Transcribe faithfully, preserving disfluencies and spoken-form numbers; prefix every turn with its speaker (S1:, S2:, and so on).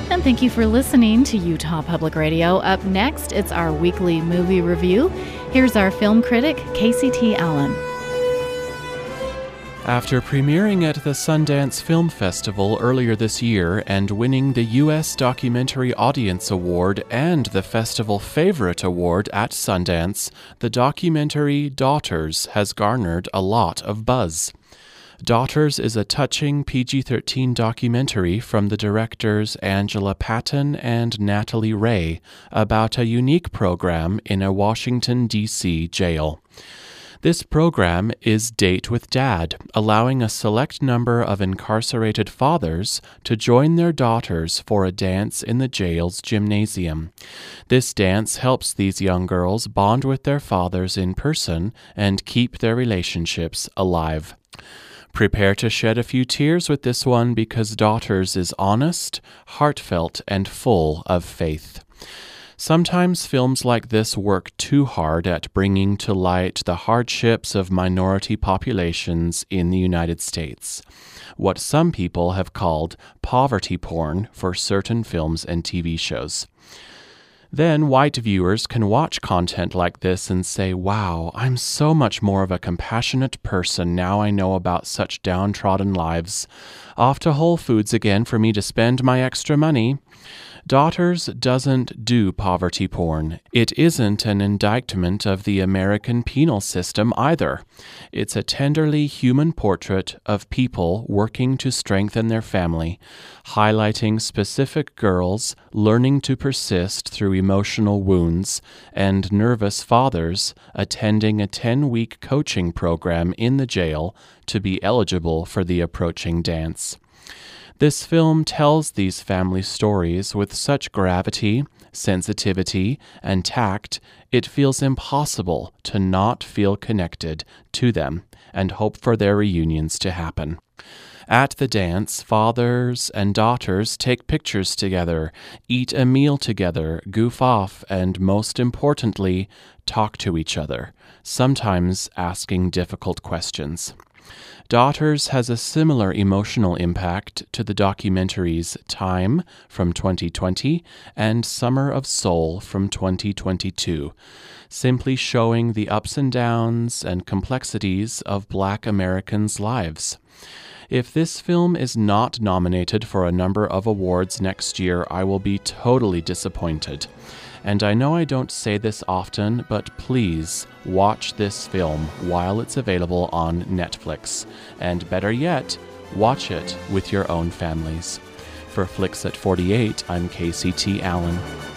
S1: And thank you for listening to Utah Public Radio. Up next, it's our weekly movie review. Here's our film critic, Casey T. Allen.
S2: After premiering at the Sundance Film Festival earlier this year and winning the U S Documentary Audience Award and the Festival Favorite Award at Sundance, the documentary Daughters has garnered a lot of buzz. Daughters is a touching P G thirteen documentary from the directors Angela Patton and Natalie Ray about a unique program in a Washington, D C jail. This program is Date with Dad, allowing a select number of incarcerated fathers to join their daughters for a dance in the jail's gymnasium. This dance helps these young girls bond with their fathers in person and keep their relationships alive. Prepare to shed a few tears with this one because Daughters is honest, heartfelt, and full of faith. Sometimes films like this work too hard at bringing to light the hardships of minority populations in the United States, what some people have called poverty porn for certain films and T V shows. Then white viewers can watch content like this and say, wow, I'm so much more of a compassionate person now I know about such downtrodden lives. Off to Whole Foods again for me to spend my extra money. Daughters doesn't do poverty porn. It isn't an indictment of the American penal system either. It's a tenderly human portrait of people working to strengthen their family, highlighting specific girls learning to persist through emotional wounds, and nervous fathers attending a ten-week coaching program in the jail to be eligible for the approaching dance. This film tells these family stories with such gravity, sensitivity, and tact, it feels impossible to not feel connected to them and hope for their reunions to happen. At the dance, fathers and daughters take pictures together, eat a meal together, goof off, and most importantly, talk to each other, sometimes asking difficult questions. Daughters has a similar emotional impact to the documentaries Time from twenty twenty and Summer of Soul from twenty twenty-two, simply showing the ups and downs and complexities of Black Americans' lives. If this film is not nominated for a number of awards next year, I will be totally disappointed. And I know I don't say this often, but please watch this film while it's available on Netflix. And better yet, watch it with your own families. For Flicks at forty-eight, I'm Casey T. Allen.